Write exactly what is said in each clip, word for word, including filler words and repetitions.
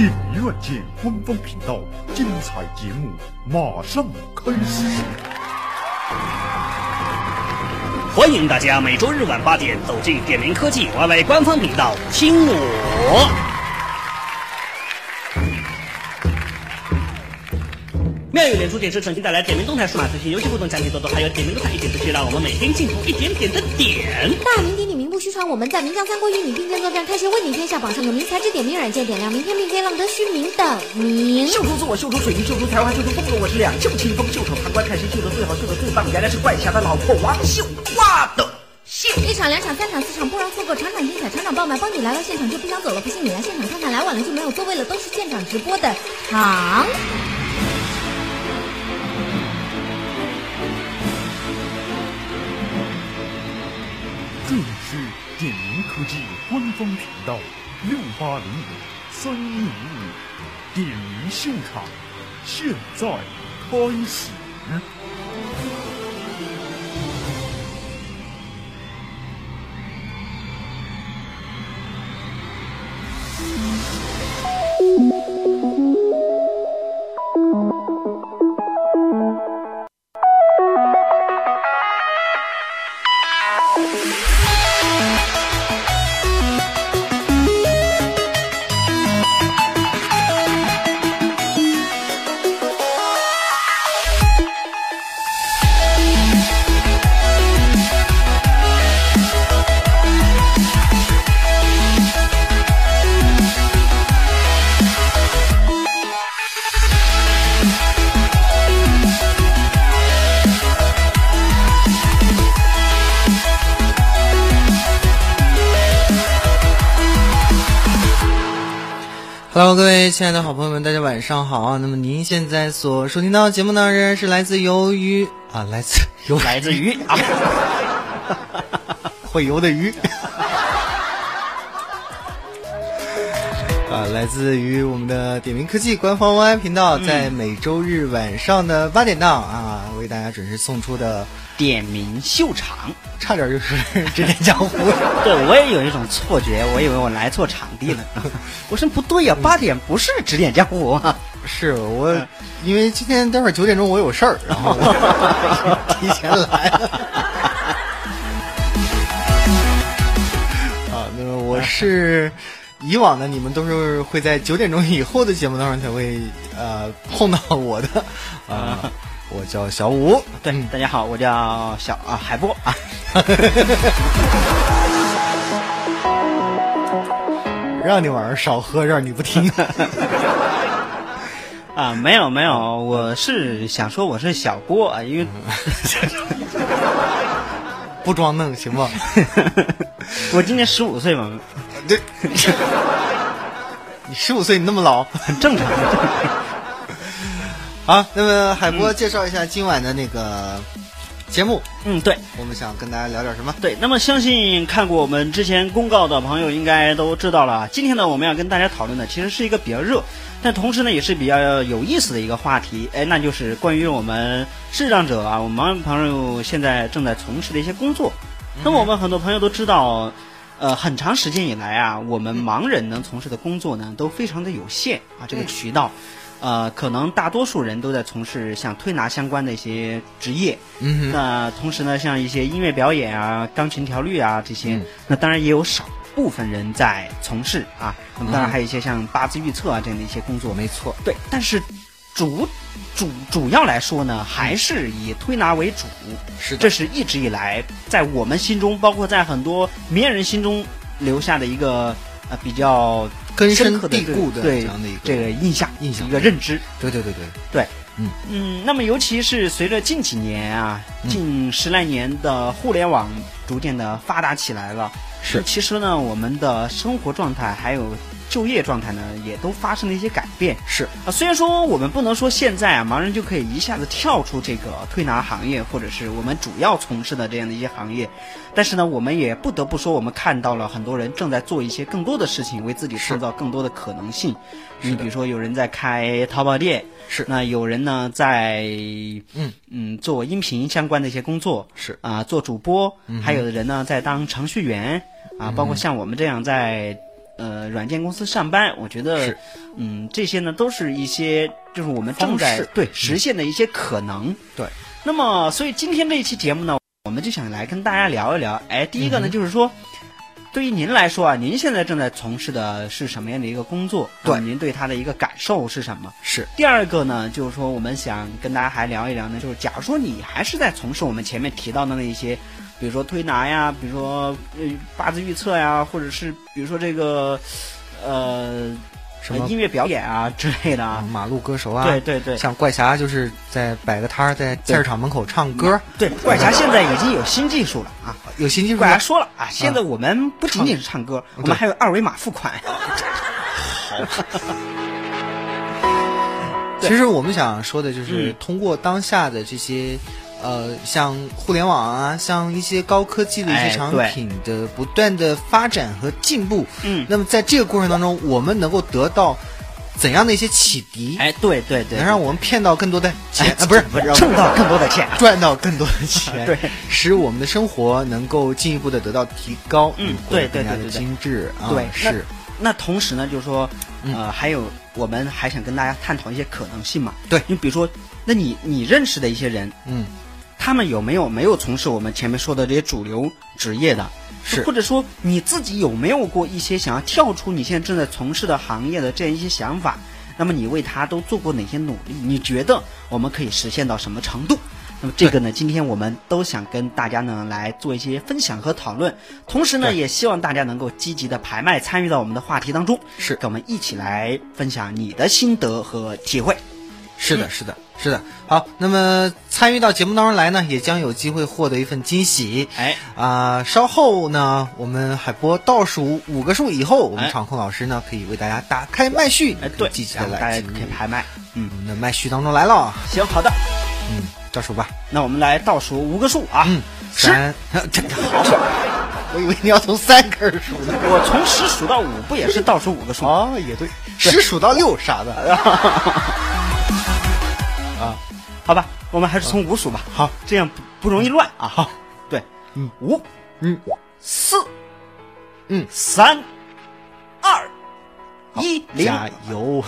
电迷软件官方频道，精彩节目马上开始。 欢迎大家每周日晚八点走进点名科技 Y Y 官方频道，听我。妙语连珠电视曾经带来点名动态数码资讯、游戏互动奖品多多，还有点名动态一点资讯，让我们每天进步一点点的点。 大名鼎鼎名不虚传，我们在名将三国与你并肩作战，开始问鼎天下，榜上有名，才智点名软件点亮明天，并非浪得虚名的名。 秀出自我，秀出水平，秀出才华，秀出风格，我是两袖清风，袖手旁观，看谁秀得最好，秀得最棒，原来是怪侠的老婆王秀花的。 一场两场三场四场不容错过，场场精彩，场场爆满，帮你来到现场就不想走了，不信你来现场看看，来晚了就没有座位了，都是现场直播的场。 这里是点名科技官方频道六八零五三一五五点名秀场，现在开始。 Hello， 各位亲爱的好朋友们，大家晚上好。那么您现在所收听到的节目呢，仍然是来自由于啊，来自由来自于啊， 会游的鱼啊，来自于我们的点名科技官方 Y Y 频道，在每周日晚上的八点档啊，为大家准时送出的点名秀场， 差点就是指点江湖。 对，我也有一种错觉，我以为我来错场地了。我说不对呀、啊，八点不是指点江湖啊。 是我，因为今天待会儿九点钟我有事儿，然后提前来了。啊，那么我是以往呢，你们都是会在九点钟以后的节目当中才会呃碰到我的啊。呃我叫小五， 对，大家好，我叫小啊海波啊。 让你晚上少喝，让你不听。 啊，没有没有，我是想说我是小波啊，因为不装嫩行吗？ 我今年十五岁嘛， 对，你十五岁你那么老， 很正常。 好，那么海波介绍一下今晚的那个节目。 嗯，对， 我们想跟大家聊点什么？ 对，那么相信看过我们之前公告的朋友应该都知道了。今天呢，我们要跟大家讨论的其实是一个比较热，但同时呢也是比较有意思的一个话题。哎，那就是关于我们视障者啊，我们盲人朋友现在正在从事的一些工作。那么我们很多朋友都知道，呃，很长时间以来啊，我们盲人能从事的工作呢都非常的有限啊，这个渠道。呃，可能大多数人都在从事像推拿相关的一些职业，嗯，那同时呢，像一些音乐表演啊、钢琴调律啊这些，嗯、那当然也有少部分人在从事啊。那么当然还有一些像八字预测啊这样的一些工作， 没错， 对。但是主主主要来说呢，还是以推拿为主， 是、嗯， 这是一直以来在我们心中，包括在很多名人心中留下的一个呃比较根深蒂固的这样的一个这个印象印象一个认知。 对对对对对， 嗯嗯，那么尤其是随着近几年啊，近十来年的互联网逐渐的发达起来了， 是， 其实呢，我们的生活状态还有就业状态呢，也都发生了一些改变。 是啊，虽然说我们不能说现在啊，盲人就可以一下子跳出这个推拿行业，或者是我们主要从事的这样的一些行业，但是呢，我们也不得不说，我们看到了很多人正在做一些更多的事情，为自己创造更多的可能性。你比如说，有人在开淘宝店， 是那有人呢在嗯嗯做音频相关的一些工作， 是啊、呃、做主播，嗯、还有的人呢在当程序员啊，包括像我们这样在。 呃软件公司上班，我觉得嗯这些呢都是一些就是我们正在对实现的一些可能。 嗯、对。 那么所以今天这一期节目呢，我们就想来跟大家聊一聊。哎，第一个呢、嗯、就是说。对于您来说啊，您现在正在从事的是什么样的一个工作？ 对， 您对它的一个感受是什么？ 是。 第二个呢，就是说我们想跟大家还聊一聊呢，就是假如说你还是在从事我们前面提到的那一些，比如说推拿呀，比如说呃八字预测呀，或者是比如说这个呃什么音乐表演啊之类的啊， 马路歌手啊， 对对对， 像怪侠就是在摆个摊儿在菜市场门口唱歌。 对，怪侠现在已经有新技术了啊， 有新技术。 怪侠说了啊，现在我们不仅仅是唱歌，我们还有二维码付款。 好。其实我们想说的就是，通过当下的这些。呃，像互联网啊，像一些高科技的一些产品的不断的发展和进步， 嗯， 那么在这个过程当中，我们能够得到怎样的一些启迪？ 哎，对对对， 能让我们骗到更多的钱， 哎、 啊，不是不是挣到更多的钱， 赚到更多的钱， 对， 使我们的生活能够进一步的得到提高， 嗯，对对对对， 精致啊， 对， 是。 那同时呢，就是说，呃，还有我们还想跟大家探讨一些可能性嘛， 对， 你比如说，那你你认识的一些人， 嗯。 他们有没有没有从事我们前面说的这些主流职业的？ 是， 或者说你自己有没有过一些想要跳出你现在正在从事的行业的这样一些想法？那么你为他都做过哪些努力？你觉得我们可以实现到什么程度？那么这个呢，今天我们都想跟大家呢来做一些分享和讨论，同时呢，也希望大家能够积极的排麦参与到我们的话题当中， 是跟我们一起来分享你的心得和体会。 是的，是的，是的。好，那么参与到节目当中来呢，也将有机会获得一份惊喜。 哎， 啊、呃，稍后呢，我们海波倒数五个数以后，我们场控老师呢可以为大家打开麦序， 哎，对， 积极的来， 大家可以排麦。嗯， 我们的麦序当中来了。 行，好的。 嗯，倒数吧。 那我们来倒数五个数啊。 嗯，三，这个好。我以为你要从三开始数呢。 我从十数到五，不也是倒数五个数？ 哦，也对，十数到六，傻子。啊， 好吧，我们还是从五数吧。 好， 这样不不容易乱啊。 好， 对， 嗯， 五， 嗯， 四， 嗯， 三，二，一，零， 加油！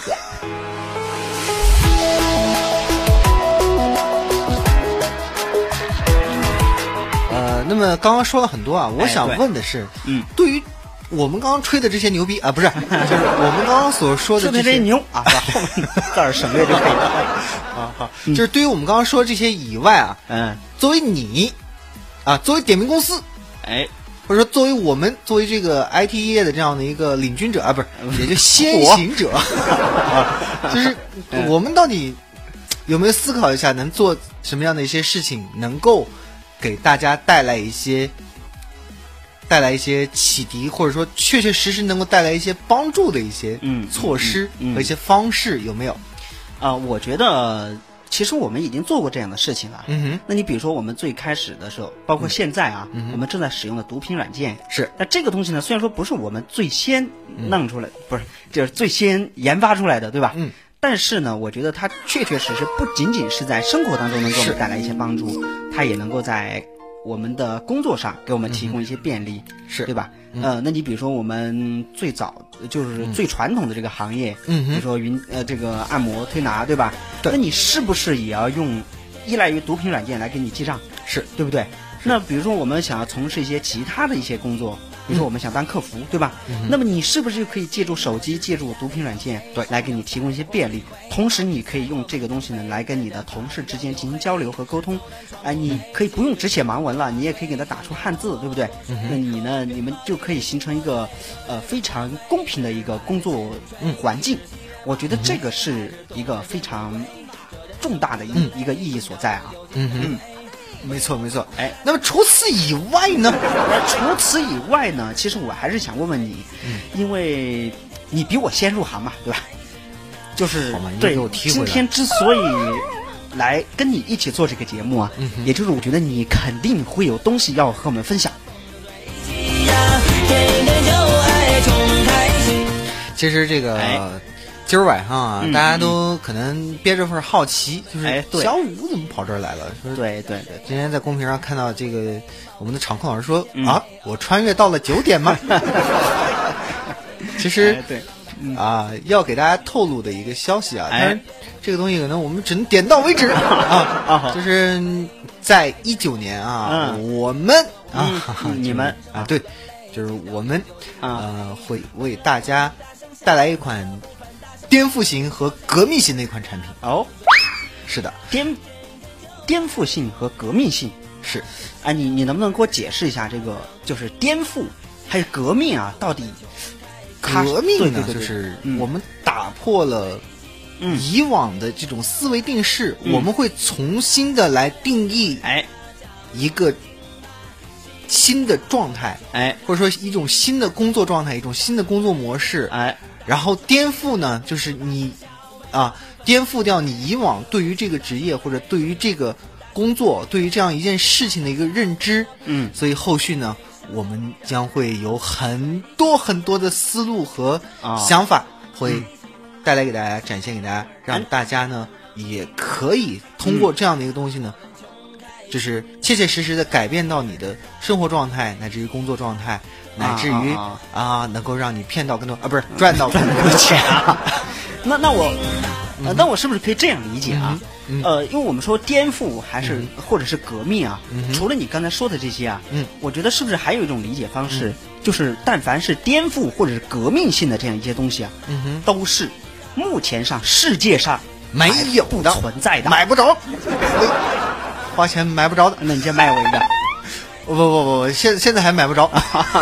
呃，那么刚刚说了很多啊，我想问的是， 嗯， 对于我们刚刚吹的这些牛逼啊，不是，就是我们刚刚所说的这些牛啊，把后面字儿省略就可以了啊。好，就是对于我们刚刚说的这些以外啊， 嗯， 作为你啊，作为点评公司， 哎， 或者说作为我们作为这个 I T 业的这样的一个领军者啊，不是，也就先行者啊，就是我们到底有没有思考一下，能做什么样的一些事情，能够给大家带来一些。带来一些启迪，或者说确确实实能够带来一些帮助的一些措施和一些方式，有没有？ 啊、呃，我觉得其实我们已经做过这样的事情了。 嗯哼。 那你比如说我们最开始的时候，包括现在啊， 嗯、 我们正在使用的毒品软件是。 那这个东西呢，虽然说不是我们最先弄出来，嗯、不是就是最先研发出来的，对吧？ 嗯。 但是呢，我觉得它确确实实不仅仅是在生活当中能给我们带来一些帮助，它也能够在我们的工作上给我们提供一些便利， 嗯、是对吧？ 嗯、 呃，那你比如说我们最早就是最传统的这个行业， 嗯， 比如说云呃这个按摩推拿，对吧？ 对。 那你是不是也要用依赖于毒品软件来给你记账？ 是， 对不对？那比如说我们想要从事一些其他的一些工作，比如说我们想当客服，对吧？ 嗯、 那么你是不是就可以借助手机、借助毒品软件， 对， 来给你提供一些便利？同时，你可以用这个东西呢，来跟你的同事之间进行交流和沟通。哎，你可以不用只写盲文了，你也可以给他打出汉字，对不对？ 嗯、 那你呢，你们就可以形成一个呃非常公平的一个工作环境。嗯、我觉得这个是一个非常重大的一、 嗯、 一个意义所在啊。 嗯哼。嗯没错，没错。 哎， 那么除此以外呢？ 除此以外呢，其实我还是想问问你， 嗯、 因为你比我先入行嘛，对吧？就是对， 今天之所以来跟你一起做这个节目啊， 嗯、 也就是我觉得你肯定会有东西要和我们分享。 其实这个。 哎今儿晚上啊， 嗯、 大家都可能憋着份好奇， 嗯、 就是小五怎么跑这儿来了？ 对对对， 今天在公屏上看到这个，我们的场控老师说、 嗯、 啊，我穿越到了九点吗？ 其实、 哎、对啊、呃，要给大家透露的一个消息啊， 哎、 当然这个东西可能我们只能点到为止啊啊，就是在一九年啊， 嗯、 我们啊、 嗯、你们啊对，就是我们啊、 呃会为大家带来一款颠覆型和革命型的一款产品哦， 是的， 颠颠覆性和革命性是， 哎，你你能不能给我解释一下这个就是颠覆还有革命啊？到底革命呢， 对对对对就是嗯我们打破了以往的这种思维定式， 嗯、 我们会重新的来定义哎一个新的状态， 哎， 或者说一种新的工作状态，一种新的工作模式， 哎， 然后颠覆呢，就是你啊，颠覆掉你以往对于这个职业或者对于这个工作、对于这样一件事情的一个认知， 嗯， 所以后续呢，我们将会有很多很多的思路和想法会带来给大家，展现给大家，让大家呢也可以通过这样的一个东西呢。就是切切实实的改变到你的生活状态，乃至于工作状态，乃至于 啊, 啊, 啊能够让你骗到更多啊，不是赚到更多钱啊。 那那我，呃，那我是不是可以这样理解啊？ 嗯嗯、 呃，因为我们说颠覆还是、嗯、或者是革命啊、 嗯， 除了你刚才说的这些啊， 嗯， 我觉得是不是还有一种理解方式， 嗯、 就是但凡是颠覆或者是革命性的这样一些东西啊， 嗯哼， 都是目前上世界上没有不存在的， 买不着。花钱买不着的， 那你先卖我一个。 不不不不，现现在还买不着。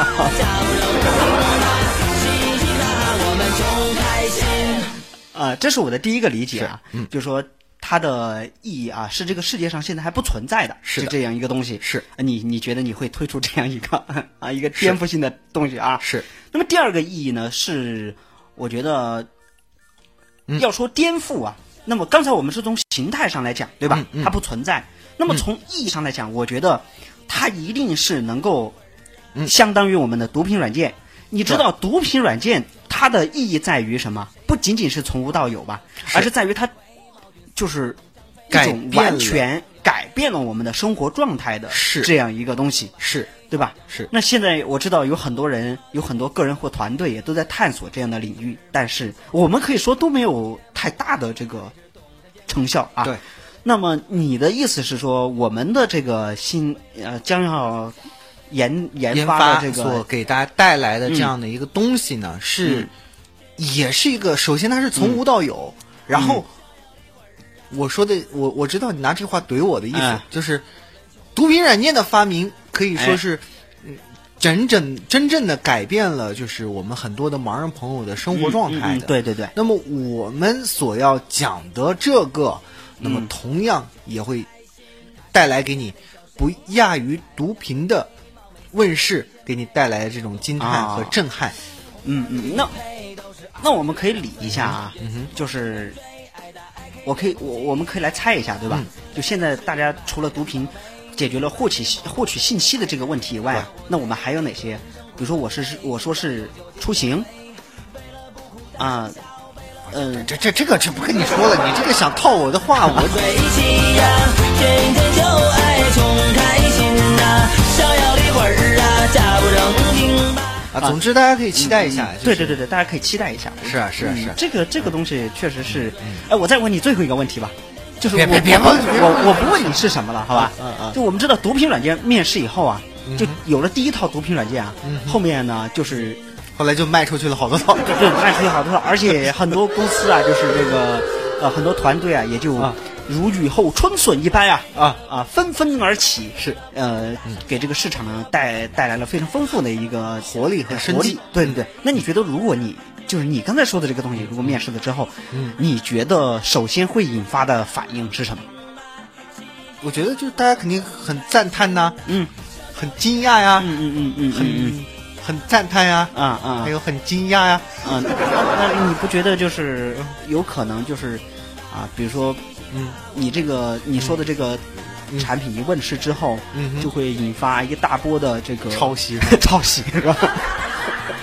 啊，这是我的第一个理解啊， 嗯， 就是说它的意义啊，是这个世界上现在还不存在的， 是这样一个东西。 是， 你你觉得你会推出这样一个啊一个颠覆性的东西啊？ 是。 那么第二个意义呢，是我觉得，要说颠覆啊，嗯、那么刚才我们是从形态上来讲，对吧？ 嗯嗯、 它不存在。那么从意义上来讲，嗯、我觉得它一定是能够相当于我们的毒品软件。嗯、你知道毒品软件它的意义在于什么？不仅仅是从无到有吧，而是在于它就是一种完全改变了我们的生活状态的这样一个东西， 是对吧？ 是。 那现在我知道有很多人，有很多个人或团队也都在探索这样的领域，但是我们可以说都没有太大的这个成效啊。 对。 那么你的意思是说，我们的这个新呃将要研研发的这个所给大家带来的这样的一个东西呢，嗯、是、嗯、也是一个，首先它是从无到有，嗯、然后、嗯、我说的我我知道你拿这话怼我的意思，嗯、就是毒品软件的发明可以说是。哎整整真正的改变了，就是我们很多的盲人朋友的生活状态的。 嗯嗯嗯、对对对。 那么我们所要讲的这个，那么同样也会带来给你不亚于毒品的问世，给你带来的这种惊叹和震撼。啊、 嗯嗯，那那我们可以理一下啊， 嗯哼， 就是我可以我我们可以来猜一下，对吧？ 嗯、 就现在大家除了毒品解决了获取获取信息的这个问题以外，那我们还有哪些？比如说我是我说是出行啊，嗯、呃， 这这这个就不跟你说了，你这个想套我的话，我天天就爱穷开心呐，逍遥的魂儿啊，假不正经吧。 啊，总之大家可以期待一下。 嗯就是、对对对对，大家可以期待一下。 是啊是啊是啊， 嗯、这个这个东西确实是。哎、嗯，我再问你最后一个问题吧。就是我别别我我我不问你是什么了，好吧？ 嗯嗯。 就我们知道毒品软件面世以后啊，嗯、就有了第一套毒品软件啊， 嗯、 后面呢就是后来就卖出去了好多套， 对，卖出去好多套，而且很多公司啊，就是这个呃很多团队啊，也就如雨后春笋一般啊啊啊纷纷而起， 是呃、嗯、给这个市场呢带带来了非常丰富的一个活力和生机。 对对对，那你觉得如果你就是你刚才说的这个东西，如果面世了之后， 嗯， 你觉得首先会引发的反应是什么？ 我觉得就是大家肯定很赞叹呐、啊， 嗯， 很惊讶呀， 嗯嗯嗯嗯， 很、 嗯、 很赞叹呀， 啊啊， 还有很惊讶呀， 啊，那你不觉得就是有可能就是啊，比如说， 嗯， 你这个你说的这个产品一问世之后， 嗯， 就会引发一大波的这个抄袭， 抄袭是吧？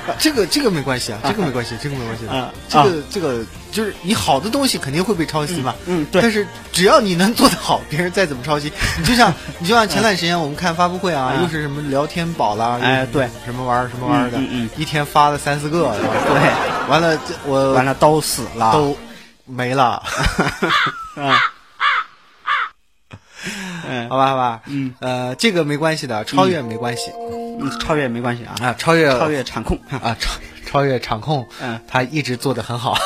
这个这个没关系啊，这个没关系，这个没关系啊。 这个这个就是你好的东西肯定会被抄袭嘛。 嗯，对。 但是只要你能做得好，别人再怎么抄袭，你就像你就像前段时间我们看发布会啊，又是什么聊天宝啦， 哎，对， 什么玩意儿什么玩意儿的， 嗯嗯， 一天发了三四个， 对， 完了这我完了都死了， 都没了。 啊。嗯， 好吧，好吧， 嗯， 呃，这个没关系的，超越没关系， 嗯，超越没关系啊， 啊，超越超越场控啊，超超越场控， 嗯， 他一直做得很好。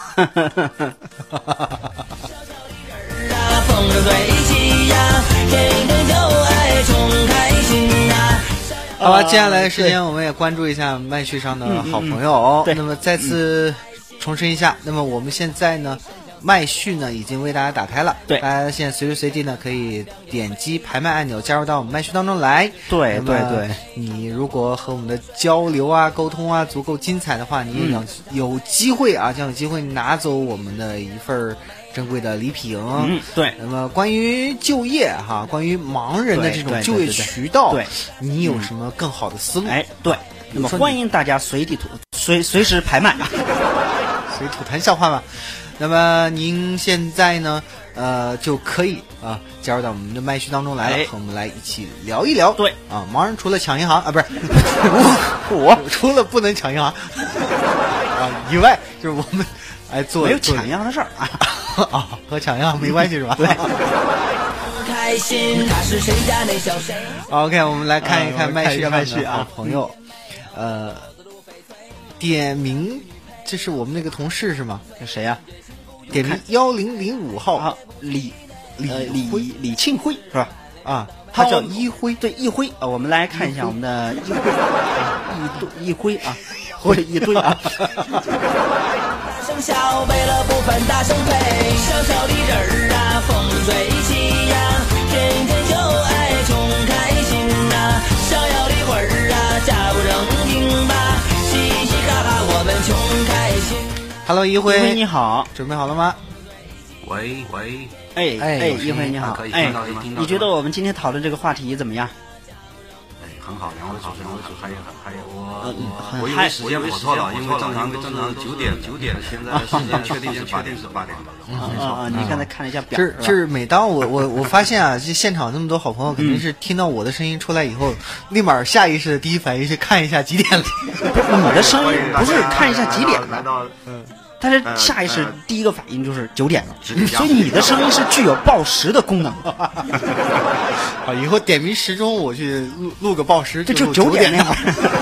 好吧，接下来的时间我们也关注一下麦序上的好朋友。 嗯嗯、 那么再次重申一下，那么我们现在呢？麦序呢已经为大家打开了， 对， 大家现在随时随地呢可以点击拍卖按钮加入到我们麦序当中来。 对对对， 你如果和我们的交流啊、沟通啊足够精彩的话，你也有、嗯、有机会啊，将有机会拿走我们的一份珍贵的礼品。 嗯，对。 那么关于就业哈，关于盲人的这种就业渠道， 对， 你有什么更好的思路？ 哎，对。那么欢迎大家随地吐随随时拍卖啊， 随吐痰笑话嘛。那么您现在呢，呃，就可以啊加入到我们的麦序当中来了，哎、和我们来一起聊一聊。 对啊，盲人除了抢银行啊，不是我除了不能抢银行啊以外，就是我们来做没有抢银行的事儿啊啊，和抢银行没关系是吧？ 对。 开心，他是谁家那小谁 OK， 我们来看一看麦序上的啊， 朋友，呃，点名，这是我们那个同事是吗？ 这谁呀、啊？ 点名幺零零五号啊，李李呃李李庆辉是吧？ 啊，他叫一辉， 对一辉啊，我们来看一下我们的一辉一堆一辉啊，或者一堆啊。 大声笑，为了不分大声呸，小小的人儿啊，风吹起呀，天天就爱穷开心呐，逍遥的魂儿啊，假不正经吧，嘻嘻哈哈我们穷开心。 Hello， 一辉， 你好， 准备好了吗？ 喂喂， 哎哎，一辉你好，哎，你觉得我们今天讨论这个话题怎么样？ 哎，很好，两位主持人，还有还有我， 嗯、 我以为时间跑错了，因为正常正常九点九点，现在时间确定是八点是八点。 啊啊！你刚才看了一下表， 就是就是每当我我我发现啊，这现场那么多好朋友，肯定是听到我的声音出来以后，立马下意识的第一反应是看一下几点了。 你的声音不是看一下几点来到嗯。 但是下意识第一个反应就是九点了，所以你的声音是具有报时的功能。 好，以后点名时钟我去录录个报时， 这就九点那会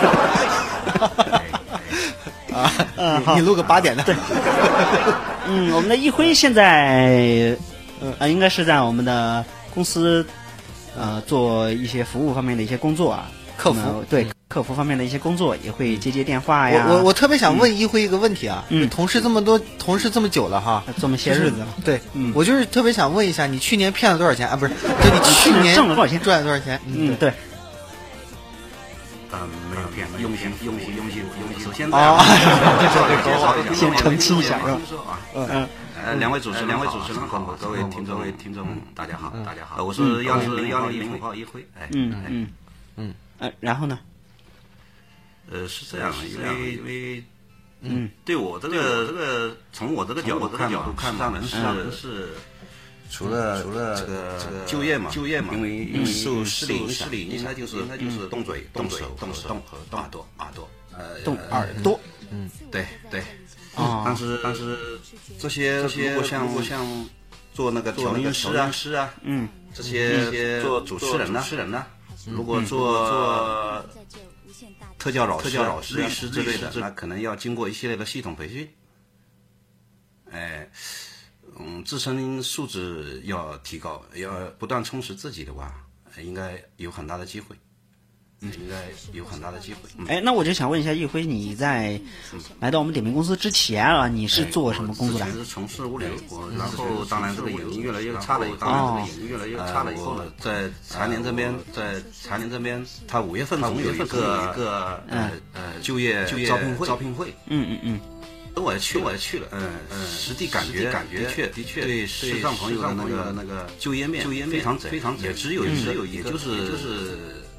儿。啊，你你录个八点的。 对。嗯，我们的一辉现在呃应该是在我们的公司呃做一些服务方面的一些工作啊， 客服对。客服方面的一些工作也会接接电话呀。 我我我特别想问一辉一个问题啊， 嗯， 同事这么多，同事这么久了哈， 这么些日子了， 对， 嗯， 我就是特别想问一下，你去年骗了多少钱啊？不是，就你去年挣了多少钱， 赚了多少钱？ 嗯，对。 嗯，没有骗，用心用心用心用心。首先啊， 介绍一下， 先澄清一下是吧？ 嗯嗯。呃，两位主持人，两位主持人好，各位听众，各位听众，大家好，大家好，我是幺零零幺零零五号一辉，哎， 嗯嗯嗯，呃，然后呢？ 呃，是这样，因为因为， 嗯， 对我这个这个，从我这个角度看，角度看，当然是是，除了除了这个这个就业嘛，就业嘛，因为因为受视力影响，视力应该就是应该就是动嘴、动手、动手、动和动耳朵、耳朵，呃， 动耳朵， 嗯，对对， 啊， 但是但是这些这些，如果像像做那个调音师啊师啊， 嗯， 这些做主持人呢，主持人呢，如果做做。特教老师、特教老师、律师之类的，那可能要经过一系列的系统培训。哎，嗯，自身素质要提高，要不断充实自己的话，应该有很大的机会。应该有很大的机会。嗯、 哎，那我就想问一下一辉，你在来到我们点评公司之前啊，你是做什么工作的？ 之前是从事物流，然后当然这个眼睛越来越差了以后，当然这个眼睛越来越差了以后，在财联这边，在财联这边，他五月份总有一个一个呃呃就业就业招聘会招聘会， 嗯嗯嗯。 我也去，我也去了，嗯嗯，实地感觉，感觉的确的确对视障朋友的那个那个就业面就业面非常非常窄，也只有只有也就是就是。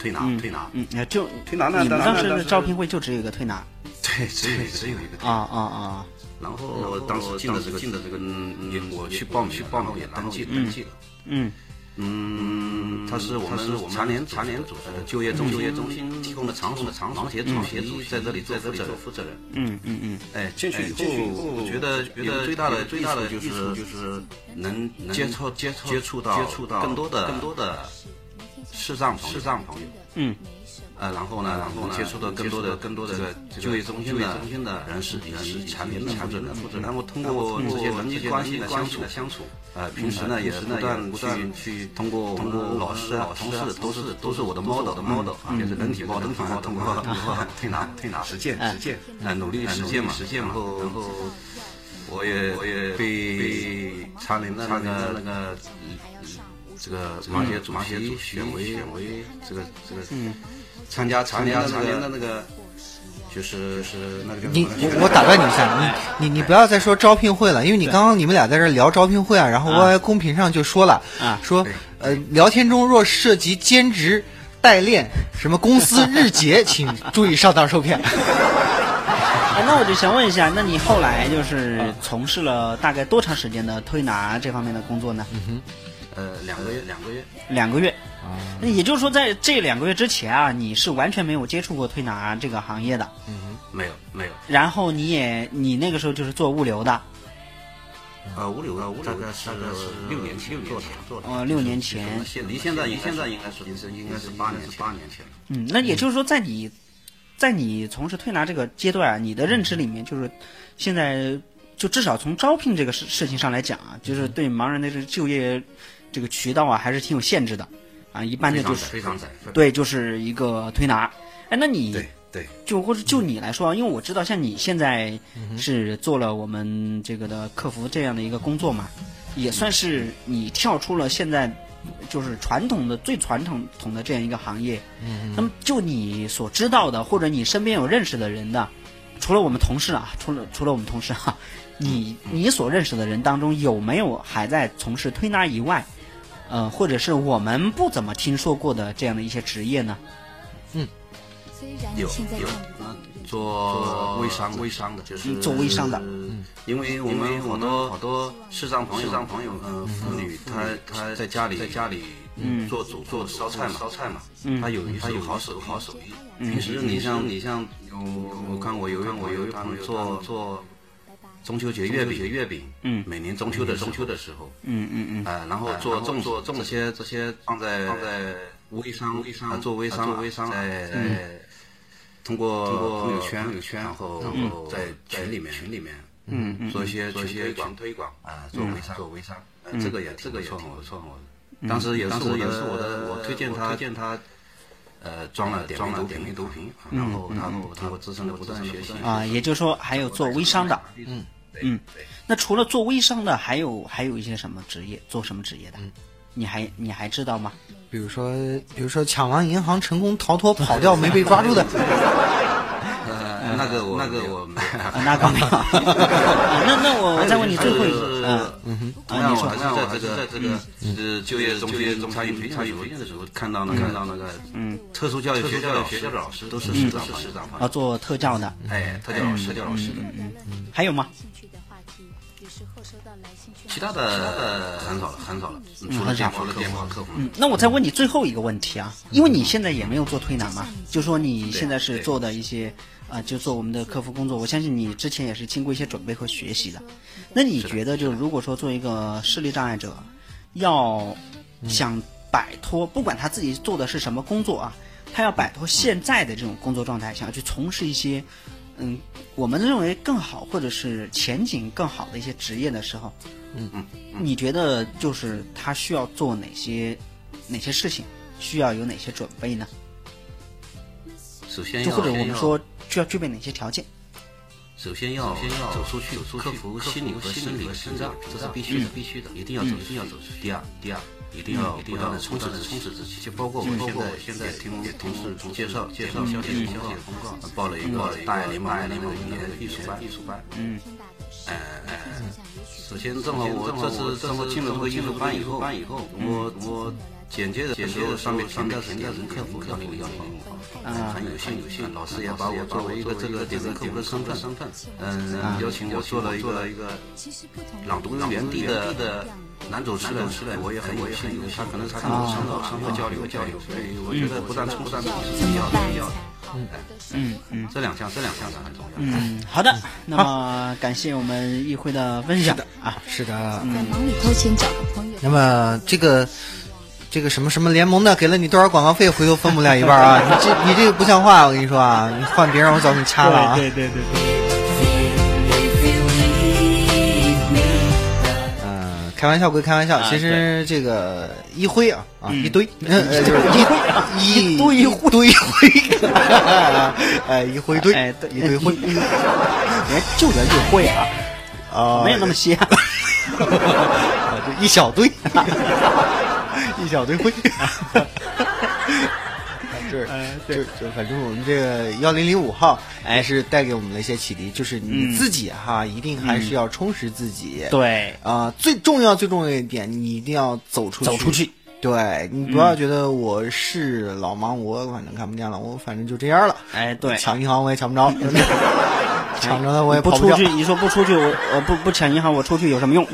推拿，推拿， 嗯，就推拿呢， 你们当时的招聘会就只有一个推拿， 对，只有只有一个啊啊啊。 然后当时进了这个进了这个，嗯，我去报名，报名也登记登记了， 嗯嗯，它是我们是我们常年常年组呃就业中就业中心提供的场所的场所协助协助在这里在这里做负责人， 嗯嗯嗯， 哎，进去以后，我觉得觉得最大的最大的就是就是能接触接触接触到接触到更多的更多的视障视障朋友， 嗯。 呃，然后呢，然后呢，接触到更多的、更多的这个就业中心的中心的人士以及产品的负责人，负责人，然后通过这些人际关系的相处相处，呃，平时呢也不断不断去通过通过老师啊、同事都是都是我的 model 的 model 啊，也是人体 model，通过通过通过推拿推拿实践实践，呃，努力实践嘛实践，然后然后我也我也被长宁的那个那个这个马协主席选为选为这个这个嗯。参加参加常年的那个，就是就是那个叫你我我打断你一下，你你你不要再说招聘会了，因为你刚刚你们俩在这聊招聘会啊，然后 Y Y 公屏上就说了啊，说呃聊天中若涉及兼职代练什么公司日结，请注意上当受骗。 哎，那我就想问一下，那你后来就是从事了大概多长时间的推拿这方面的工作呢？ 嗯哼， 呃，两个月，两个月， 两个月。那也就是说，在这两个月之前啊，你是完全没有接触过推拿这个行业的。 嗯哼，没有，没有。 然后你也，你那个时候就是做物流的。 呃，物流的，物流大概是六年前做的，做的。 哦，六年前。 离现在，离现在应该是应该是八年，八年前。 嗯，那也就是说，在你，在你从事推拿这个阶段啊，你的认知里面，就是现在就至少从招聘这个事事情上来讲啊，就是对盲人的这个就业这个渠道啊，还是挺有限制的。啊，一般的就是非常窄， 对，就是一个推拿。哎，那你对对， 就或者就你来说，因为我知道像你现在是做了我们这个的客服这样的一个工作嘛，也算是你跳出了现在就是传统的最传统统的这样一个行业。嗯，那么就你所知道的，或者你身边有认识的人的，除了我们同事啊，除了除了我们同事哈、啊，你你所认识的人当中有没有还在从事推拿以外？呃，或者是我们不怎么听说过的这样的一些职业呢？ 嗯，有有做微商微商的，就是做微商的。 嗯，因为我们好多好多视障朋友，视障朋友，呃，妇女她她在家里在家里嗯做主做烧菜嘛烧菜嘛，她有她有好手好手艺。平时你像你像我我看我有我有一个朋友做做。中秋节月饼，月饼，嗯，每年中秋的中秋的时候， 嗯嗯嗯， 啊，然后做种做种这些这些放在放在微商微商做微商微商，在在通过通过朋友圈朋友圈，然后然后在群里面群里面，嗯嗯，做一些做一些推广推广啊，做微商做微商，呃，这个也这个也错很不错很我，当时也是我也是我的我推荐他推荐他。呃，装了点装了点名毒品，然后然后通过自身的不断学习啊，也就是说还有做微商的，嗯嗯，那除了做微商的，还有还有一些什么职业，做什么职业的？你还你还知道吗？ 比如说比如说抢完银行成功逃脱跑掉没被抓住的。 呃，那个我那个我没有， 那个没有。那那我再问你最后一个， 嗯嗯哼，那我还是在这个在这个呃就业中心中参与培训培训的时候，看到了看到那个嗯特殊教育学校的学校的老师都是师长师长啊，做特教的， 哎，特教老师特教老师的， 嗯嗯，还有吗？ 其他的很少了，很少了，除了电话了电话客服。 嗯，那我再问你最后一个问题啊，因为你现在也没有做推拿嘛，就说你现在是做的一些啊、呃，就做我们的客服工作，我相信你之前也是经过一些准备和学习的。那你觉得，就如果说做一个视力障碍者，要想摆脱，不管他自己做的是什么工作啊，他要摆脱现在的这种工作状态，想要去从事一些。嗯，我们认为更好或者是前景更好的一些职业的时候，嗯嗯，你觉得就是他需要做哪些哪些事情，需要有哪些准备呢？ 首先， 就或者我们说需要具备哪些条件？ 首先要先要走出去，克服心理和生理的屏障，这是必须的，必须的，一定要走，一定要走出。第二，第二。一定要不断的充实充实自己，就包括我现在现在听同事介绍介绍消息消息公告，报了一个大爱联盟爱联盟语言艺术班艺术班，嗯，呃呃，首先正好我这次正好进了这个艺术班以后班以后，我我简介的简介的上面上面是点人客服要零幺零五啊，很有幸有幸，老师也把我作为一个这个点人客服的身份身份，嗯，邀请我做了一个一个朗读园地的的男主持人，我也很有幸，他可能是看我生活生活交流交流，所以我觉得不但不但是必要的必要的。嗯嗯嗯，这两项这两项是很重要。 嗯，好的，那么感谢我们议会的分享啊， 是的。 在忙里偷钱找个朋友。 那么这个这个什么什么联盟的给了你多少广告费，回头分不了一半啊！你这你这个不像话，我跟你说啊，你换别人我早给你掐了啊！ 对对对对。 嗯，开玩笑归开玩笑，其实这个一灰啊啊一堆，呃就是一一堆一堆灰，哎一灰堆， 哎对一堆灰， 哎就这一灰啊啊没有那么些， 就一小堆，一小堆灰。是，就就反正我们这个幺零零五号还是带给我们了一些启迪，就是你自己哈，一定还是要充实自己。 对啊，最重要最重要一点，你一定要走出去， 走出去。 对你不要觉得我是老盲，我反正看不见了，我反正就这样了。 哎，对， 抢银行我也抢不着，抢着了我也不跑不掉。 出去，你说不出去，我我不不抢银行，我出去有什么用？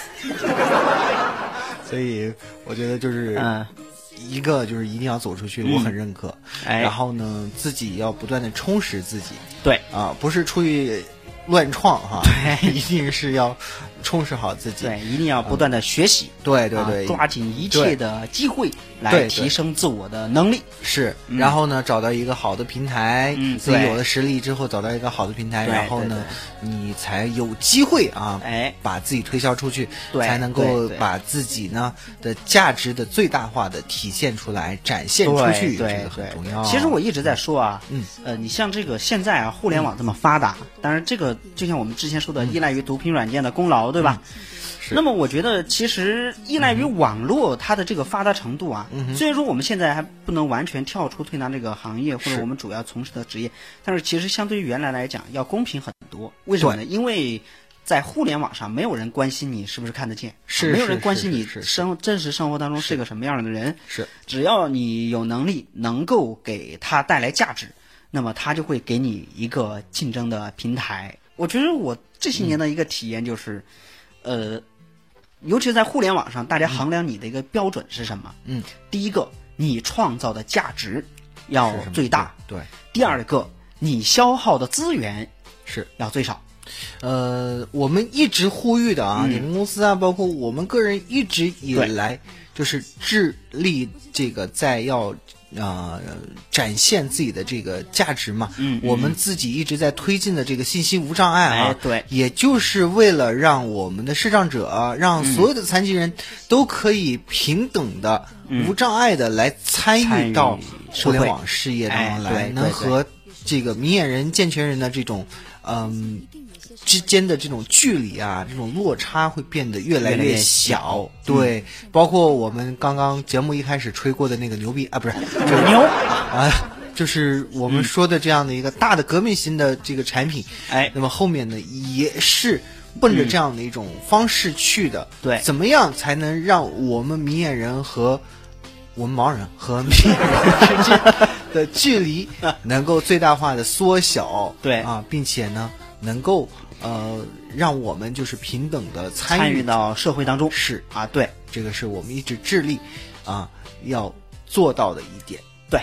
所以我觉得就是嗯。 一个就是一定要走出去，嗯、我很认可。 哎， 然后呢，自己要不断的充实自己。 对啊，不是出去乱创哈， 对， 一定是要充实好自己。 对，一定要不断的学习。 嗯、对对对、 啊，抓紧一切的机会来提升自我的能力。 是，嗯、然后呢，找到一个好的平台， 嗯， 自己有了实力之后，找到一个好的平台，然后呢，你才有机会啊， 哎， 把自己推销出去， 对， 才能够把自己呢的价值的最大化的体现出来，展现出去， 对， 这个很重要。 其实我一直在说啊， 嗯， 呃，你像这个现在啊，互联网这么发达，嗯、当然这个就像我们之前说的，依赖于毒品软件的功劳，对吧？ 嗯那么我觉得，其实依赖于网络它的这个发达程度啊， 嗯、 虽然说我们现在还不能完全跳出推拿这个行业或者我们主要从事的职业，但是其实相对于原来来讲要公平很多。为什么呢？因为在互联网上没有人关心你是不是看得见， 是没有人关心你生真实生活当中是个什么样的人， 是只要你有能力能够给他带来价值，那么他就会给你一个竞争的平台。我觉得我这些年的一个体验就是，嗯、呃。尤其是在互联网上，大家衡量你的一个标准是什么？ 嗯， 第一个，你创造的价值要最大； 对， 第二个，你消耗的资源是要最少。 呃，我们一直呼吁的啊，你们公司啊，包括我们个人一直以来就是致力这个在要。呃，展现自己的这个价值嘛， 嗯， 我们自己一直在推进的这个信息无障碍啊， 哎、对， 也就是为了让我们的视障者、啊，让所有的残疾人都可以平等的、 嗯、 无障碍的来参与到互联网事业当中来， 哎、 能和这个明眼人、健全人的这种嗯。之间的这种距离啊，这种落差会变得越来越小。对、嗯，包括我们刚刚节目一开始吹过的那个牛逼啊，不是就是牛啊，就是我们说的这样的一个大的革命性的这个产品。 哎、嗯， 那么后面呢也是奔着这样的一种方式去的。 对、嗯， 怎么样才能让我们明眼人和我们盲人和明眼人之间的距离能够最大化的缩小？ 对啊，并且呢能够。呃，让我们就是平等的参与参与到社会当中， 是啊，对， 这个是我们一直致力啊要做到的一点。 对，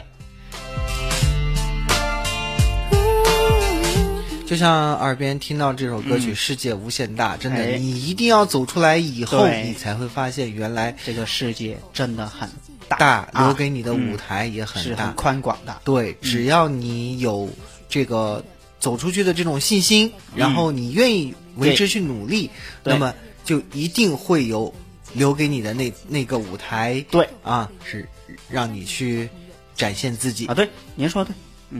就像耳边听到这首歌曲《世界无限大》， 嗯、 真的、 哎， 你一定要走出来以后，你才会发现原来这个世界真的很大， 大啊、 留给你的舞台也很大， 是很宽广的。 对，只要你有这个。走出去的这种信心，然后你愿意为之去努力， 嗯、 那么就一定会有留给你的那那个舞台。 对啊，是让你去展现自己啊。对，您说的对，嗯。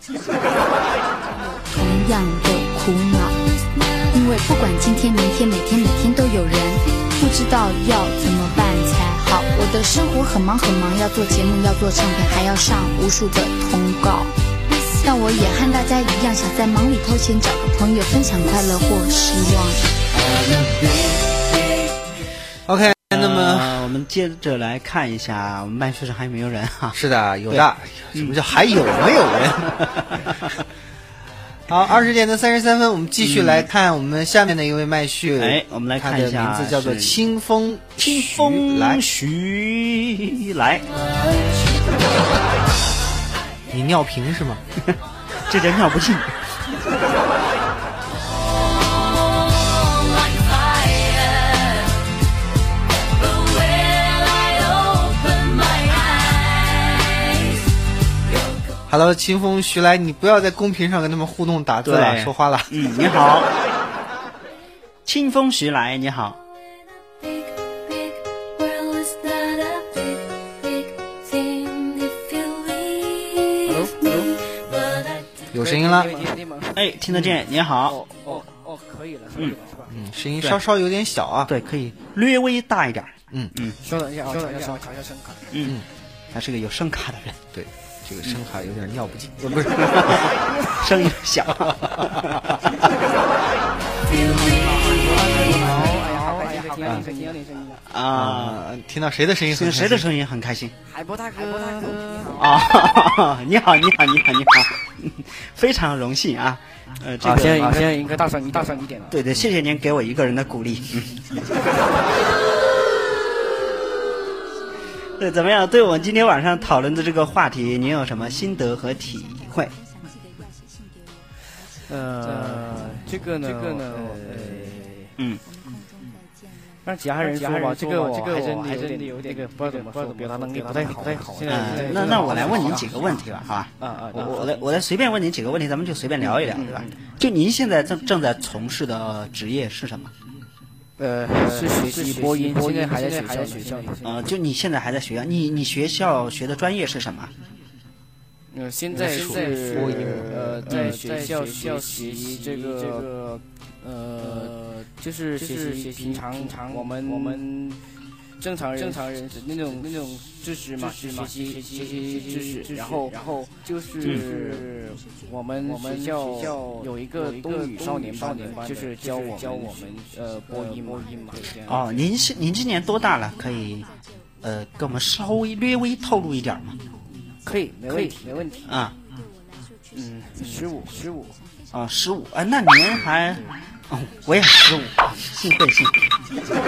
同样的苦恼，因为不管今天、明天、每天、每天都有人不知道要怎么办才好。我的生活很忙很忙，要做节目，要做唱片，还要上无数的通告。但我也和大家一样，想在忙里偷闲，找个朋友分享快乐或失望。 OK，那那么、 呃、我们接着来看一下，我们麦序上还有没有人啊？ 是的，有的。什么叫还有没有人？好，二十点的三十三分，我们继续来看我们下面的一位麦序。 哎，我们来看一下， 名字叫做清风清风来徐来。 你尿频是吗？ 这叫尿不尽。 Hello， 清风徐来，你不要在公屏上跟他们互动打字了，说话了。 嗯，你好，清风徐来，你好。 有声音了， 哎，听得见，你好。 哦哦哦，可以了，可以了，是吧？ 嗯，声音稍稍有点小啊。 对，可以略微大一点。 嗯嗯， 稍等一下啊，稍等一下，考一下声卡。 嗯，他是个有声卡的人。 对，这个声卡有点尿不尽，不是， 声音小。啊， 听到谁的声音？ 听谁的声音很开心？ 海波大哥， 啊，你好，你好，你好，你好，非常荣幸啊。呃，这个现在现在应该大声，大声一点了。 对对，谢谢您给我一个人的鼓励。对，怎么样？对我们今天晚上讨论的这个话题，您有什么心得和体会？ 呃，这个呢，这个呢， 嗯。 让其他人说吧，这个我还真还真有点那个不知道怎么说，表达能力不太好，不太好。 嗯，那那我来问您几个问题吧，好吧？ 啊啊， 我我来我来随便问您几个问题，咱们就随便聊一聊，对吧？就您现在正正在从事的职业是什么？ 呃，是学习播音，现在还在学校学校。 呃，就你现在还在学校，你你学校学的专业是什么？ 呃，现在是播音，呃，在学校学习这个呃，就是学习平常常我们我们正常人正常人那种那种知识嘛，学习学习学习知识，然后然后就是我们学校有一个东语少年班的，就是教我教我们呃播音播音嘛。 哦，您是您今年多大了？可以呃跟我们稍微略微透露一点吗？ 可以，没问题，没问题啊。 嗯，十五，十五。 啊，十五。哎，那您还，哦，我也十五，幸会幸会。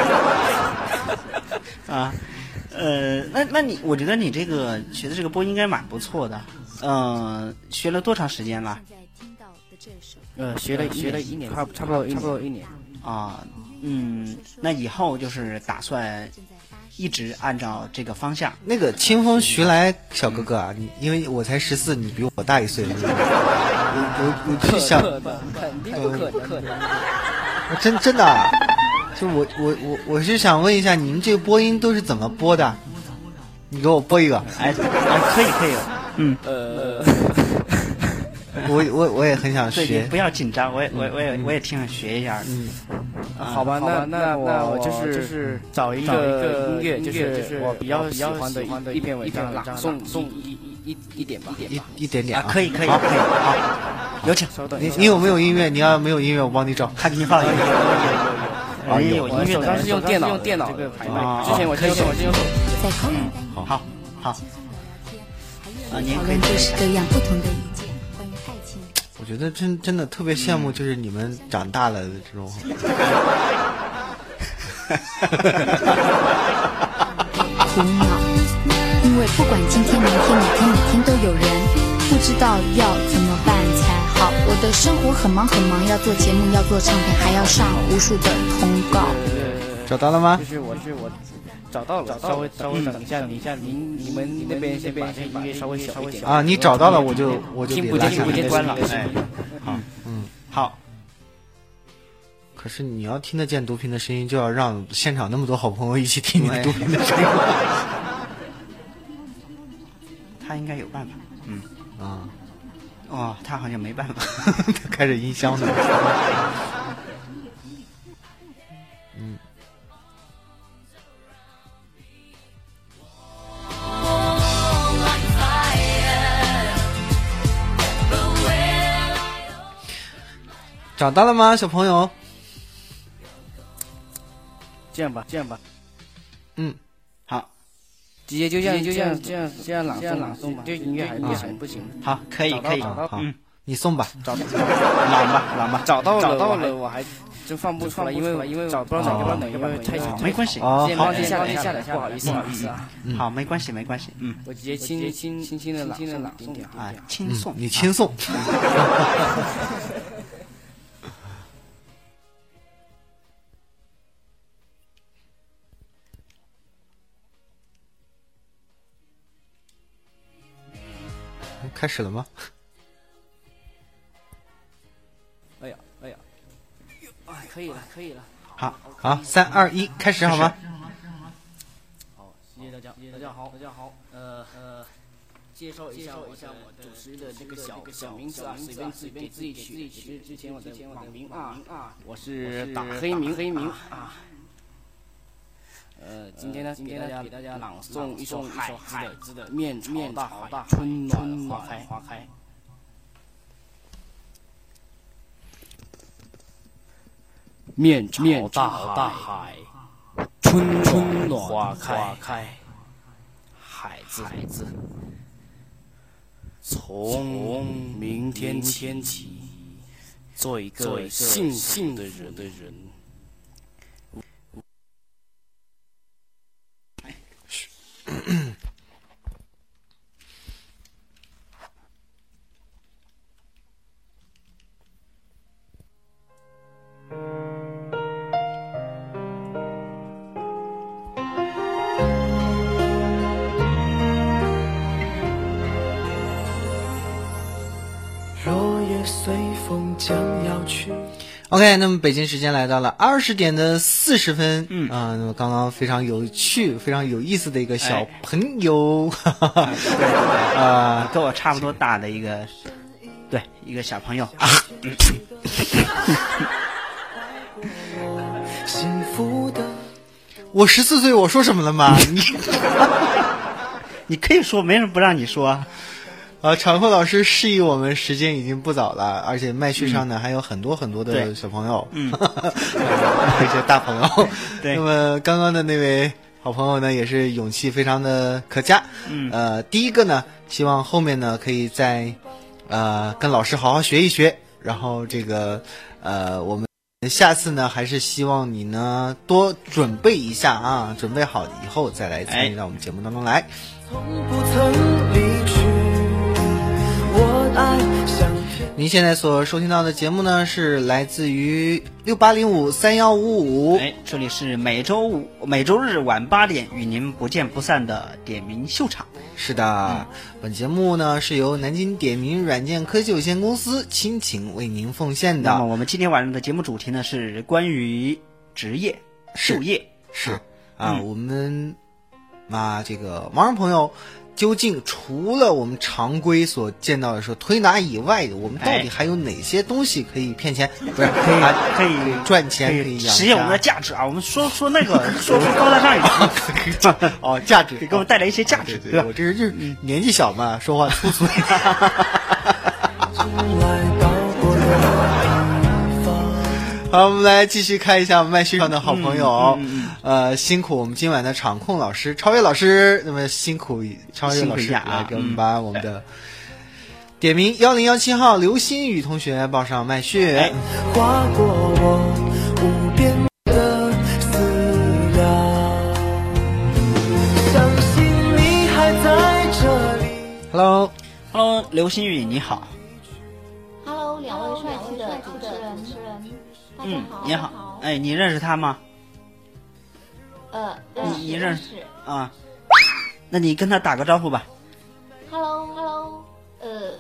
啊，呃，那那你，我觉得你这个学的这个播音应该蛮不错的。嗯、呃，学了多长时间了？ 呃，学了学了一年，差差不多差不多一年。 啊，嗯，那以后就是打算一直按照这个方向。 那个清风徐来小哥哥啊，你因为我才十四，你比我大一岁，我我我去想， 肯定不可能，不可能。 真真的、啊，就我我我我是想问一下，您这个播音都是怎么播的？你给我播一个。 哎，哎可以可以，嗯， 呃， 我我我也很想学。 不要紧张，我也我我也我也挺想学一下的。 嗯。 好吧，那那那我就是就是找一个音乐，就是我比较喜欢的一篇文章，朗诵诵一一一点吧， 一一点点啊，可以可以可以，好，有请。 你你有没有音乐？你要没有音乐，我帮你找。 看给你放一个。 有有有有。我手上是用电脑用电脑这个拍卖，之前我先用我先用手。 在口音好好好。啊，您讨论各式各样不同的意见，关于爱情。 我觉得真真的特别羡慕，就是你们长大了的这种。 苦恼，因为不管今天、明天、每天、每天都有人，不知道要怎么办才好。我的生活很忙很忙，要做节目，要做唱片，还要上无数的通告。 找到了吗？ 就是我是我。找到了，稍微稍微等一下，等一下，您你们那边先把这音乐稍微小一点啊。你找到了，我就我就听不见，听不见，关了。 哎，好，嗯，好。 可是你要听得见毒品的声音，就要让现场那么多好朋友一起听你的毒品的声音。 他应该有办法，嗯啊， 哦，他好像没办法， 他开着音箱呢。嗯。找到了吗，小朋友？ 这样吧，这样吧， 嗯， 好， 直接就这样就这样这样这样朗诵朗诵吧，这音乐还不行不行。 好，可以可以， 好， 嗯， 你送吧， 找到朗吧朗吧， 找到了找到了，我还真放不出来，因为因为找不到哪个版本，因为太长， 没关系， 哦， 好，下来下来，不好意思不好意思啊， 好，没关系没关系，嗯， 我直接轻轻轻轻的朗诵朗诵啊，轻送， 你轻送。开始了吗？ 哎呀哎呀，哎，可以了可以了。 好，好，三二一，开始好吗？ 好，谢谢大家，大家好，大家好，呃呃，介绍一下我一下我主持的这个小小名字啊，随便随便自己取，之之前我的网名啊啊，我是打黑名黑名啊。呃，今天呢，今天呢，给大家朗诵一首海子的《面朝大海，春暖花开》。花开。面朝大海，春春暖花开。海子，海子，从明天起，做一个幸幸的人的人。 若夜随风将要去。 OK， 那么北京时间来到了二十点的四十分， 嗯啊，那么刚刚非常有趣、非常有意思的一个小朋友， 对啊， 跟我差不多大的一个，对，一个小朋友啊。 幸福的， 我十四岁，我说什么了吗？你你可以说，没人不让你说。 啊，场控老师示意我们时间已经不早了，而且麦序上呢、嗯、还有很多很多的小朋友， 嗯， 一些大朋友。 对， 那么刚刚的那位好朋友呢，也是勇气非常的可嘉。 嗯， 呃，第一个呢，希望后面呢可以再呃跟老师好好学一学，然后这个呃我们下次呢还是希望你呢多准备一下啊，准备好以后再来参与到我们节目当中来。 从不曾离去。 您现在所收听到的节目呢，是来自于六八零五三幺五五。 哎，这里是每周五、每周日晚八点与您不见不散的点名秀场。 是的，嗯、本节目呢是由南京点名软件科技有限公司倾情为您奉献的。 那么我们今天晚上的节目主题呢是关于职业、就业。 是啊、嗯，我们啊这个盲人朋友。究竟除了我们常规所见到的说推拿以外，我们到底还有哪些东西可以骗钱？不是可以可以赚钱，可以实现我们的价值啊！我们说说那个说出高大上一点哦，价值给我们带来一些价值， 对吧？我这人就是年纪小嘛，说话粗俗。好，我们来继续看一下我们麦序上的好朋友， 嗯嗯嗯、 呃，辛苦我们今晚的场控老师超越老师，那么辛苦超越老师来给我们把我们的点名幺零幺七号刘新宇同学报上麦序。 哎、 划过我无边的思量，相信你还在这里。 Hello， Hello， 刘新宇你好。 Hello， 两位帅气的主持人。 嗯，你好，哎，你认识他吗？ 呃， 你你认识啊？那你跟他打个招呼吧。 Hello，Hello， 呃。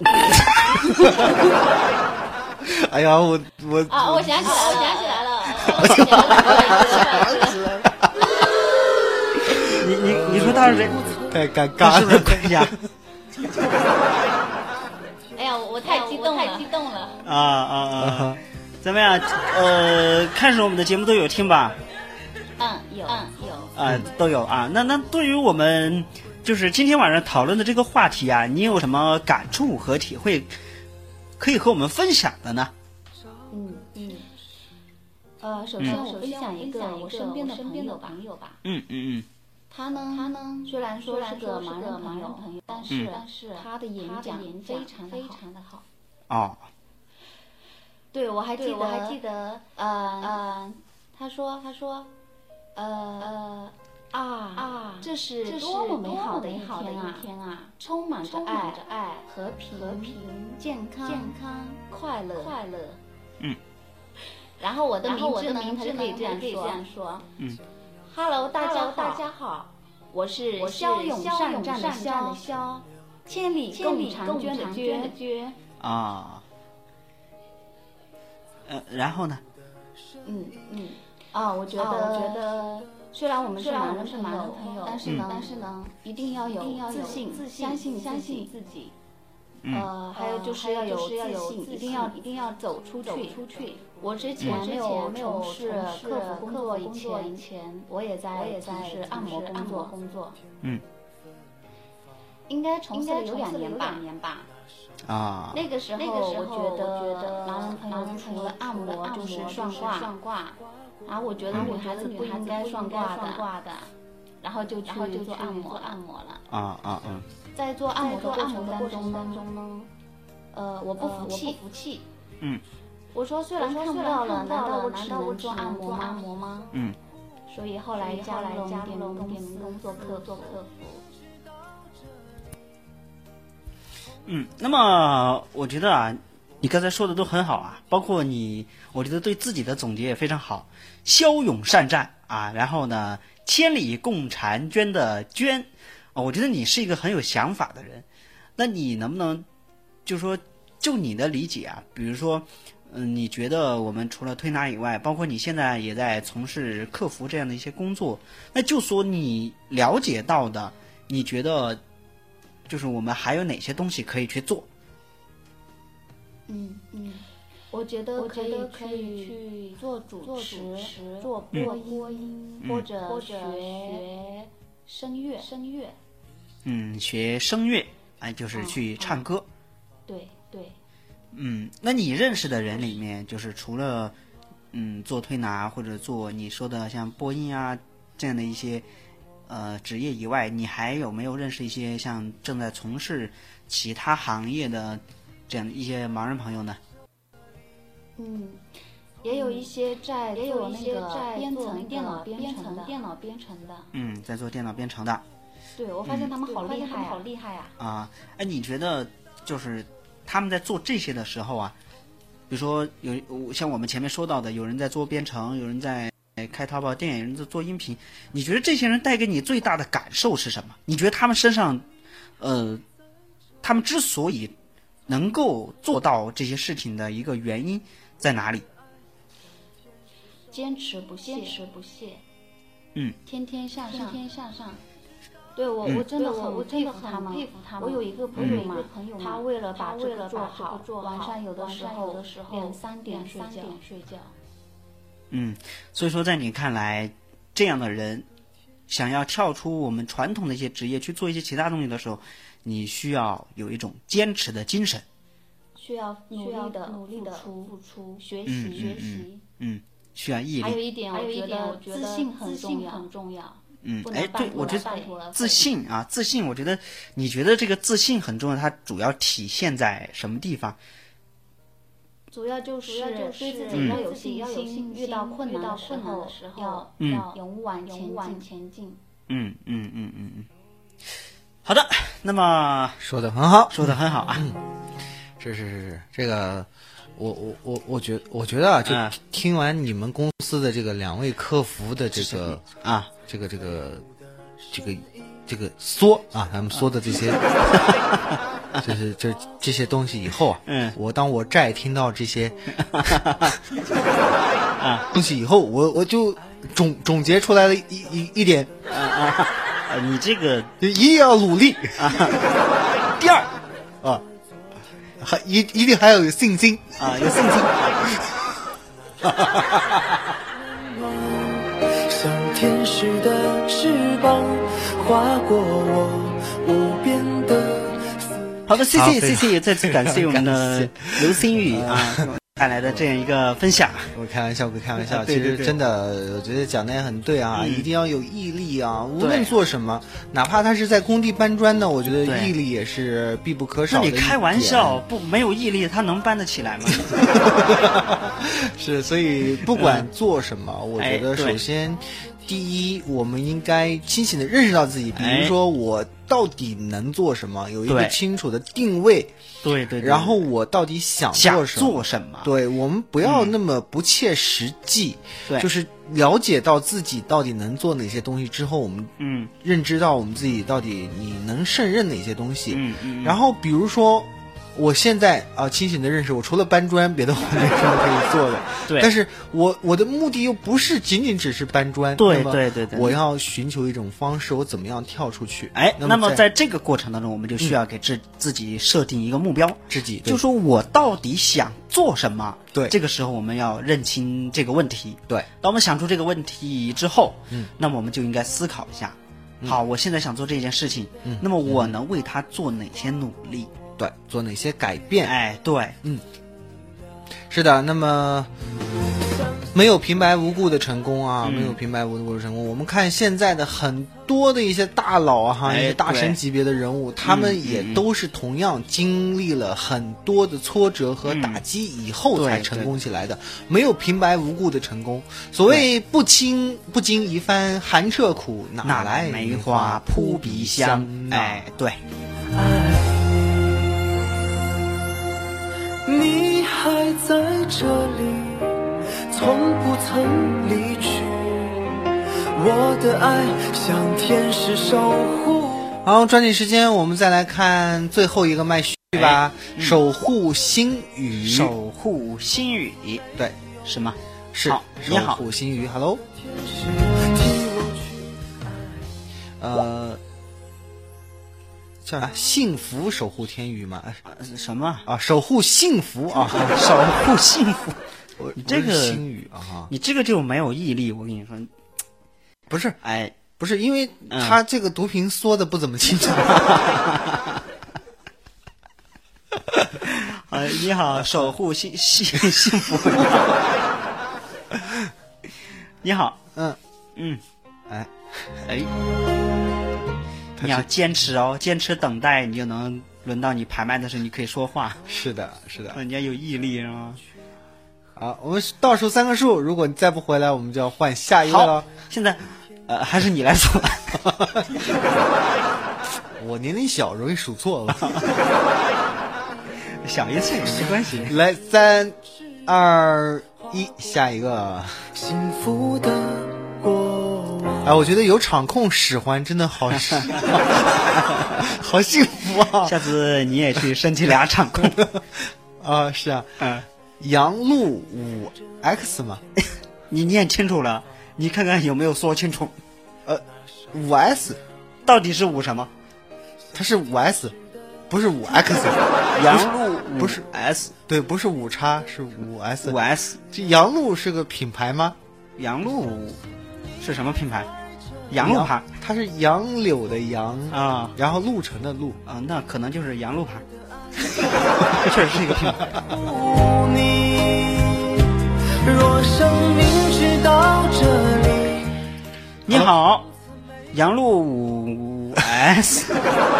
哎呀，我我啊，我想起来了，我想起来了，我想起来了。 你你你说他是谁？ 太尴尬了， 哎呀！ 哎呀，我太激动了，太激动了。 啊啊啊！怎么样？呃，开始我们的节目都有听吧？ 嗯，有，嗯有。 啊，都有啊。那那对于我们就是今天晚上讨论的这个话题啊，你有什么感触和体会，可以和我们分享的呢？ 嗯嗯。呃，首先我分享一个我身边的朋友吧。 嗯嗯嗯。 他呢，他呢，虽然说是个盲人朋友，但是但是他的演讲非常非常的好。 哦。 对，我还记得， 我还记得， 呃呃，他说他说，呃呃啊啊，这是多么美好的一天啊！天啊，充满着爱、爱、和平、和平、健康、健康、快乐、快乐。 嗯。 然后我的名字呢，他就可以这样说。 嗯。 Hello， 大家大家好，我是骁勇善战的骁，千里共婵娟的娟。 啊。呃，然后呢？ 嗯嗯。啊，我觉得，我觉得。虽然我们是盲人朋友，但是呢，但是呢，一定要有自信，相信相信自己。呃，还有就是要有自信，一定要一定要走出去。出去。我之前没有没有从事客服工作以前，我也在我也在从事按摩工作工作。 嗯。 应该从事了有两年吧。 啊。 那个时候我觉得盲人朋友除了按摩就是算卦。然后我觉得女孩子不应该算卦的，然后就去做按摩按摩了。 啊啊嗯。 在做按摩的过程当中呢，呃，我不服气。服气。 嗯。 我说虽然看不到了，难道我只能做按摩按摩吗？ 嗯。 所以后来加入了电门公司做客做客服。 嗯，那么我觉得啊。你刚才说的都很好啊，包括你，我觉得对自己的总结也非常好，骁勇善战啊，然后呢，千里共婵娟的娟，啊，我觉得你是一个很有想法的人。那你能不能，就说就你的理解啊，比如说，嗯，你觉得我们除了推拿以外，包括你现在也在从事客服这样的一些工作，那就说你了解到的，你觉得，就是我们还有哪些东西可以去做？ 嗯嗯，我觉得可以可以去做主持、做播音，或者或者学声乐声乐。 嗯，学声乐，哎，就是去唱歌。 对对。 嗯，那你认识的人里面，就是除了嗯做推拿或者做你说的像播音啊这样的一些呃职业以外，你还有没有认识一些像正在从事其他行业的？这样的一些盲人朋友呢？ 嗯，也有一些在也有一些在编程电脑编程的电脑编程的。 嗯，在做电脑编程的。 对，我发现他们好厉害，好厉害啊！ 啊，哎，你觉得就是他们在做这些的时候啊，比如说有像我们前面说到的，有人在做编程，有人在开淘宝店，有人在做音频，你觉得这些人带给你最大的感受是什么？你觉得他们身上，呃，他们之所以能够做到这些事情的一个原因在哪里？ 坚持不懈，坚持不懈， 嗯， 天天向上，天天向上。对我，我真的很，我真的很佩服他们。我有一个朋友嘛，他为了把这个做好，晚上有的时候两三点睡觉，睡觉。 嗯，所以说在你看来，这样的人想要跳出我们传统的一些职业去做一些其他东西的时候，你需要有一种坚持的精神， 需要努力的努力的付出，学习学习， 嗯，需要毅力。 还有一点，还有一点，我觉得自信很重要，很重要。 嗯，哎，对，我觉得自信啊，自信，我觉得你觉得这个自信很重要，它主要体现在什么地方？ 主要就是对自己要有信心，遇到困难的时候要要勇往前进。 嗯嗯嗯嗯嗯。好的，那么说的很好， 说的很好啊。 嗯，是是是是，这个我我我我觉我觉得啊，就听完你们公司的这个两位客服的这个啊， 这个这个这个这个说啊，他们说的这些，就是这这些东西以后啊， 嗯， 我当我再听到这些东西以后，我我就总总结出来了一一一点啊啊。啊，你这个一定要努力啊！第二啊，还一一定还要有信心啊，有信心。 像天使的翅膀划过我无边的。 好的，谢谢谢谢，再次感谢我们的刘星宇啊。 带来的这样一个分享。 我开玩笑，我开玩笑， 对对对其实真的，我觉得讲的也很对啊， 嗯、 一定要有毅力啊，无论做什么，哪怕他是在工地搬砖呢，我觉得毅力也是必不可少的一点。 那你开玩笑，不没有毅力，他能搬得起来吗？ 是，所以不管做什么，嗯、我觉得首先。第一，我们应该清醒的认识到自己，比如说我到底能做什么，有一个清楚的定位， 对 对, 对， 然后我到底想做什么， 做什么？ 对，我们不要那么不切实际， 对、嗯， 就是了解到自己到底能做哪些东西之后，我们嗯认知到我们自己到底你能胜任哪些东西， 嗯嗯， 然后比如说。我现在啊、呃，清醒的认识，我除了搬砖，别的我没什么可以做的。 对， 但是我我的目的又不是仅仅只是搬砖。 对对对对， 我要寻求一种方式，我怎么样跳出去？ 哎， 那么 在, 那么在这个过程当中，我们就需要给自、嗯、自己设定一个目标， 自己就说我到底想做什么？ 对， 这个时候我们要认清这个问题。 对， 当我们想出这个问题之后， 嗯， 那么我们就应该思考一下， 嗯、 好，我现在想做这件事情， 嗯， 那么我能为它做哪些努力？ 对，做哪些改变？ 哎，对， 嗯，是的。那么没有平白无故的成功啊， 嗯、 没有平白无故的成功。我们看现在的很多的一些大佬啊，哈、 哎， 一些大神级别的人物，他们也都是同样经历了很多的挫折和打击以后才成功起来的，嗯、没有平白无故的成功。所谓不经不经一番寒彻苦，哪来梅花扑鼻香？哎，对。 你还在这里，从不曾离去，我的爱像天使守护。 好，抓紧时间，我们再来看最后一个麦序吧。哎嗯、守护星宇， 守护星宇， 对， 是吗？ 是， 你好， 守护星宇 ，Hello。呃。叫啥？幸福守护天宇吗？ 什么啊？守护幸福啊！ 守护幸福。你这个星宇啊， 你这个就没有毅力。我跟你说， 不是， 哎， 不是，因为他这个读屏缩的不怎么清楚。 呃，你好，守护幸幸幸福。你好， 嗯嗯， 哎哎。你要坚持哦，坚持等待，你就能轮到你排麦的时候，你可以说话。 是的，是的， 人家有毅力是吗？ 好，我们倒数三个数，如果你再不回来，我们就要换下一个了。 现在，呃，还是你来说。 我年龄小，容易数错了。 小一岁没关系。 来，三、二、一，下一个。 幸福的哎，我觉得有场控使唤真的好，好幸福啊！ 下次你也去申请俩场控啊！是啊， 嗯， 阳路五 X 嘛， 你念清楚了，你看看有没有说清楚？ 呃，五 S 到底是五什么？ 它是五 S， 不是五 X。 阳路不是 S， 对，不是五叉，是五 S。 五 S， 这阳路是个品牌吗？ 阳路是什么品牌？杨路牌， 它是杨柳的杨啊， 然后路程的路啊，那可能就是杨路牌，确实是一个品牌。 若生命直到这里， 你好，杨路五 S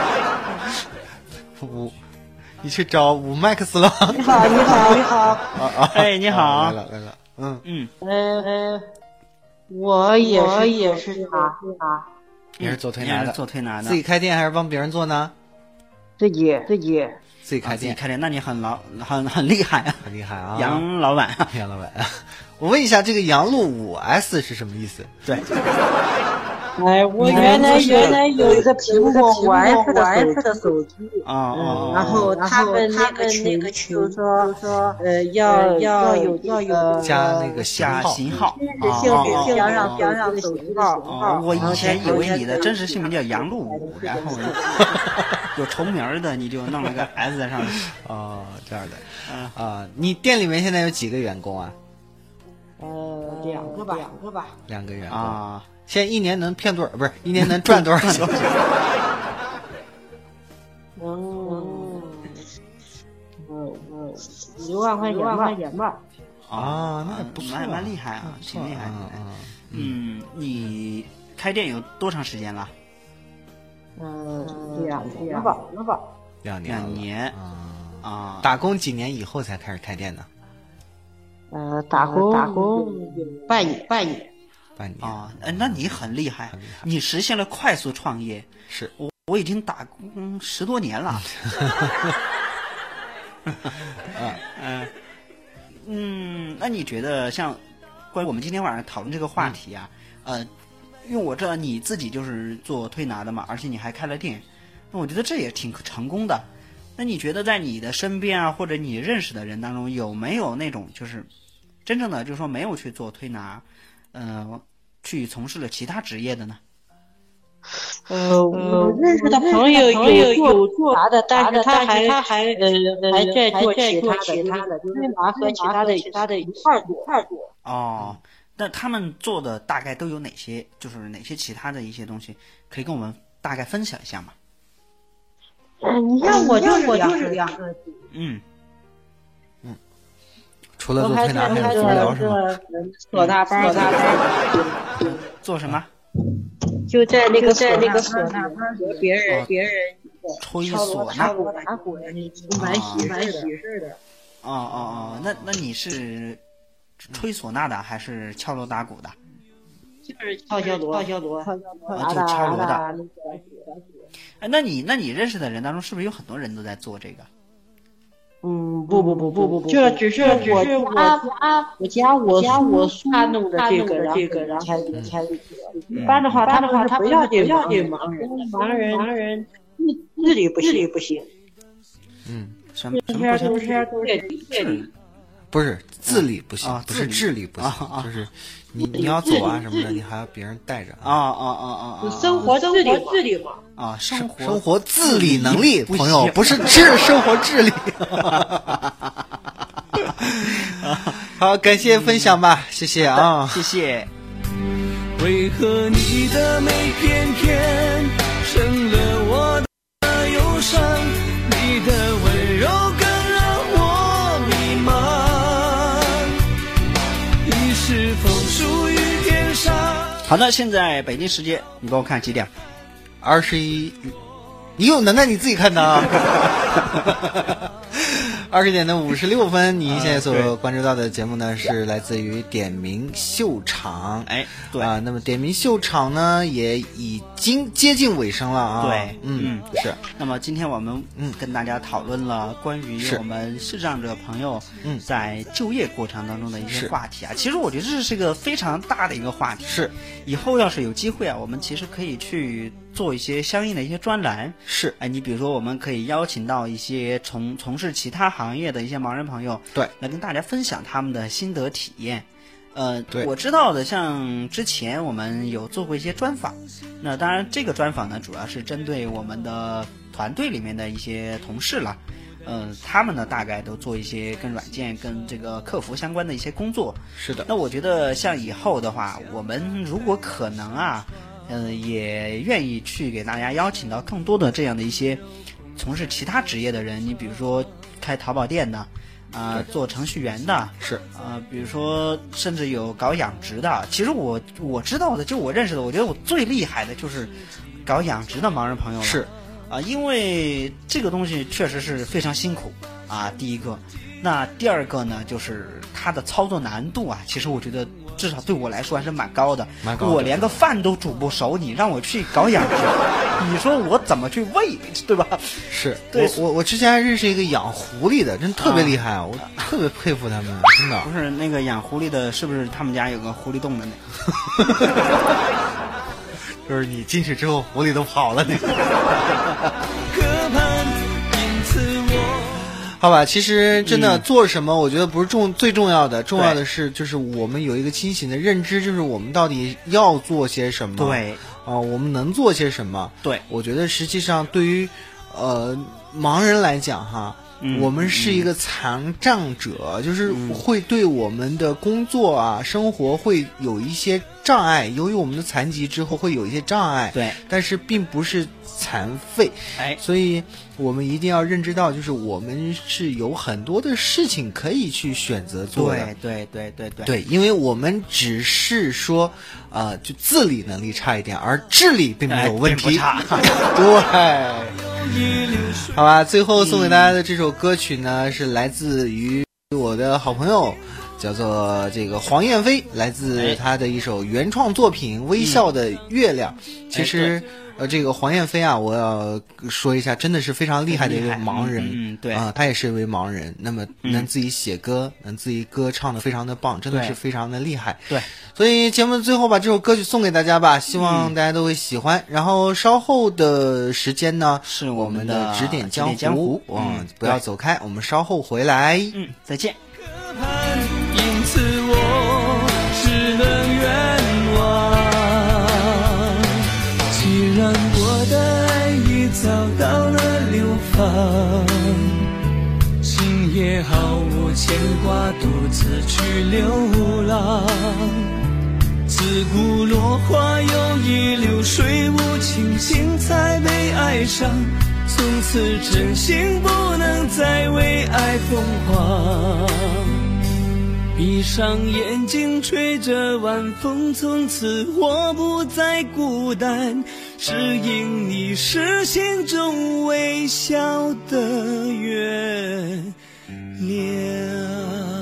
五，你去找五 Max 了。 你好，你好，你好。 啊啊！ 哎，你好， 来了来了，嗯嗯嗯嗯。我也是，我也是他， 也是做推拿的， 做推拿的， 自己开店还是帮别人做呢？ 自己，自己， 自己开店， 自己开店，那你很老，很很厉害啊， 很厉害啊， 杨老板， 杨老板，我问一下，这个阳路五 S 是什么意思？ 对。 哎，我原来原来有一个苹果五 S 的手机啊， 嗯，然后他们那个那个群说说呃要要有要有加那个型号型号， 性要让要让手机的型号。 我以前以为你的真实姓名叫杨路五，然后有重名的你就弄了个 S 在上面。 哦，这样的啊，你店里面现在有几个员工啊？ 呃，两个吧，两个吧， 两个员工啊。 现在一年能骗多少？不是一年能赚多少钱？ 嗯， 六万块钱吧，块钱吧。 啊，那不错， 蛮蛮厉害啊，挺厉害的。嗯，你开店有多长时间了？ 嗯，两年吧，两年吧。 两年， 两年啊。打工几年以后才开始开店呢？ 呃，打工打工半年，半年， 半年啊。哎，那你很厉害，你实现了快速创业。 是我我已经打工十多年了。嗯嗯，那你觉得像关于我们今天晚上讨论这个话题啊，呃，因为我知道你自己就是做推拿的嘛，而且你还开了店，那我觉得这也挺成功的。那你觉得在你的身边啊，或者你认识的人当中，有没有那种就是真正的就是说没有去做推拿，呃，去从事了其他职业的呢？ 呃，我认识的朋友有有做拿的，但是他还他还呃还在做其他的，其他的推拿和其他的其他的一块做一块做。 哦，那他们做的大概都有哪些？就是哪些其他的一些东西，可以跟我们大概分享一下吗？ 嗯，你像我就是我就是两个， 嗯嗯，除了做推拿还有足疗是吗？ 唢呐班，唢呐班， 做什么？ 就在那个在那个唢呐班和别人别人吹唢呐， 打鼓的，你蛮喜蛮喜事的。 哦哦哦，那那你是吹唢呐的还是敲锣打鼓的？ 就是敲敲锣，敲敲锣， 啊，就敲锣的。哎，那你那你认识的人当中，是不是有很多人都在做这个？ 嗯，不不不不不不，这只是我家我家我家我他弄的这个这个，然后才才一般的话，他的话他不要这不要这盲人，盲人盲人自自理不行不行。 嗯，什么什么不行？ 不是自理不行，不是智力不行，就是你你要走啊什么的，你还要别人带着。 啊啊啊啊！ 生活自理自理嘛。 啊，生活生活自理能力，朋友不是智生活智力。好，感谢分享吧，谢谢啊， 谢谢。 为何你的美偏偏成了我的忧伤？你的温柔更让我迷茫。你是否属于天上？ 好的，现在北京时间，你帮我看几点？ 二十一，你有能耐你自己看的啊。二十点的五十六分，你现在所关注到的节目呢，是来自于点名秀场。 哎，对啊，那么点名秀场呢，也已经接近尾声了啊。 对， 嗯，是。 那么今天我们嗯跟大家讨论了关于我们视障者朋友嗯在就业过程当中的一些话题啊。其实我觉得这是一个非常大的一个话题。 是， 以后要是有机会啊，我们其实可以去做一些相应的一些专栏。 是， 哎，你比如说我们可以邀请到一些从从事其他行业的一些盲人朋友， 对， 来跟大家分享他们的心得体验。呃， 对， 我知道的，像之前我们有做过一些专访，那当然这个专访呢，主要是针对我们的团队里面的一些同事了。呃，他们呢大概都做一些跟软件、跟这个客服相关的一些工作。 是的。 那我觉得像以后的话，我们如果可能啊，嗯、呃，也愿意去给大家邀请到更多的这样的一些从事其他职业的人，你比如说开淘宝店的。啊、呃，做程序员的是啊、呃，比如说甚至有搞养殖的。其实我我知道的，就我认识的，我觉得我最厉害的就是搞养殖的盲人朋友了。 是啊、呃，因为这个东西确实是非常辛苦啊。第一个，那第二个呢，就是它的操作难度啊，其实我觉得至少对我来说还是蛮高的。 蛮高的。 我连个饭都煮不熟，你让我去搞养殖，你说我怎么去喂，对吧？ 是， 对， 我我我之前还认识一个养狐狸的，真特别厉害，啊、我特别佩服他们，真的。 不是那个养狐狸的，是不是他们家有个狐狸洞的那个？ 就是你进去之后，狐狸都跑了那个。好吧，其实真的做什么，我觉得不是重最重要的，重要的是就是我们有一个清醒的认知，就是我们到底要做些什么。 对啊、呃，我们能做些什么？ 对， 我觉得实际上对于呃盲人来讲哈， 嗯、 我们是一个残障者、嗯，就是会对我们的工作啊、生活会有一些障碍。由于我们的残疾之后会有一些障碍， 对， 但是并不是残废， 哎， 所以我们一定要认知到，就是我们是有很多的事情可以去选择做的。 对对对对对对，因为我们只是说，呃，就自理能力差一点，而智力并没有问题。 哎、 对，好吧，最后送给大家的这首歌曲呢，嗯、是来自于我的好朋友。叫做这个黄燕飞，来自他的一首原创作品《微笑的月亮》。嗯、其实，呃，这个黄燕飞啊，我要说一下，真的是非常厉害的一位盲人。 嗯，对啊、呃，他也是一位盲人，那么能自己写歌，嗯、能自己歌唱的非常的棒，真的是非常的厉害。 对， 所以节目最后把这首歌曲送给大家吧，希望大家都会喜欢。嗯、然后稍后的时间呢， 是我们的指点江湖， 江湖嗯，不要走开，我们稍后回来。 嗯，再见。 因此我只能远望，既然我的爱已遭到了流放，今夜毫无牵挂，独自去流浪，自古落花有意，流水无情，情才被爱上，从此真心不能再为爱疯狂，闭上眼睛吹着晚风，从此我不再孤单，只因你是心中微笑的月亮。